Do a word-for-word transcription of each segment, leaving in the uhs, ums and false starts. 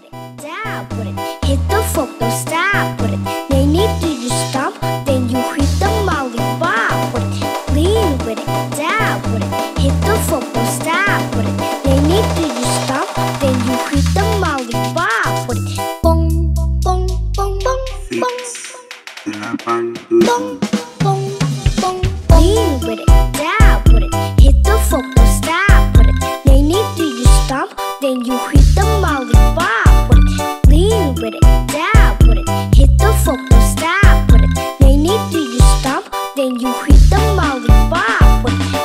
it down, put it. Hit the fork, don't stop, put it. They need to you stop, then you hit the lollipop, put it. Lean with it down, put it. Hit the fork, don't stop, put it. They need to you stop, then you hit the lollipop, put it. Bong, bong, bong, bong, bong. Delapan, Bong, bong, bong, bong. Lean with it down, put it. Hit the fork, don't stop, put it. They need to you stop, then you hit the lollipop, put it. Lean with it down, put it. Hit the fork, don't stop, put it. They need to you stop, then you hit the lollipop, put it.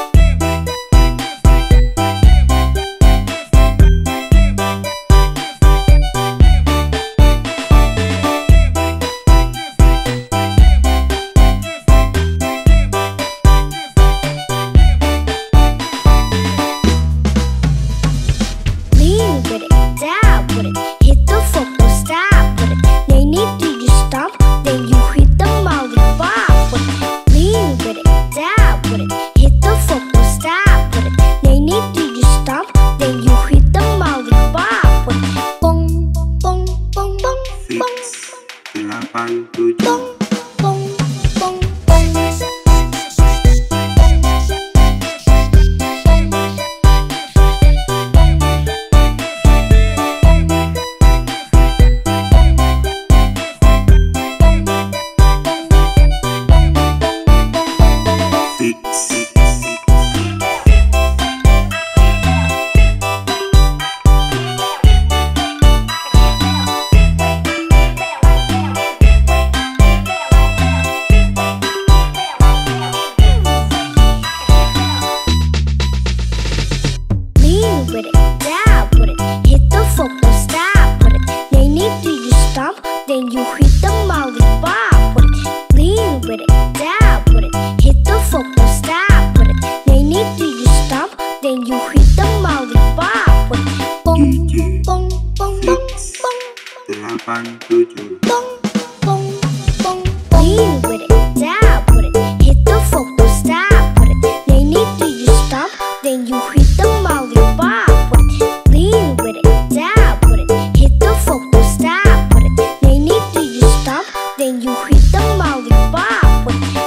Lean with it down, put it. Hit the fork, don't stop, put it. They need to you stop, then you hit the lollipop, put it. Lean with it down, put it. Hit the fork, don't stop, put it. They need to you stop, then you hit the lollipop, put it. Bong, bong, bong, bong, bong. six, delapan, tujuh. Bong, bong, bong, bong. With it down, put it. Hit the fork, don't stop, put it. They need to you stop, then you hit the lollipop, put it. Lean with it down, put it. Hit the fork, don't stop, put it. They need to you stop, then you hit the lollipop, put it. Bong, bong, bong, bong, bong. Delapan, tujuh. Bong, bong, bong, bong. Lean with it down, put it. Hit the fork, don't stop, put it. They need to you stop, then you hit the lollipop, put it. Lean with it down, put it. Hit the fork, don't stop, put it. They need to you stop, then you hit the lollipop, put it.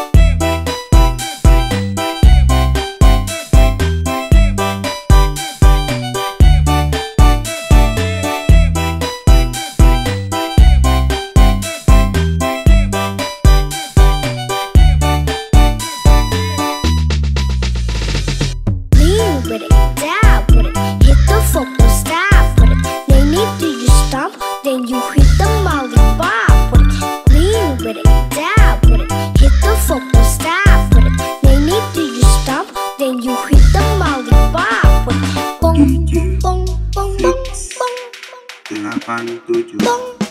With it down, put it. Hit the fork, don't stop, put it. They need to you stop, then you hit the lollipop, put it. Lean with it down, put it. Hit the fork, don't stop, put it. They need to you stop, then you hit the lollipop, put it. Bong, bong, bong, bong, bong. Delapan, tujuh. Bong,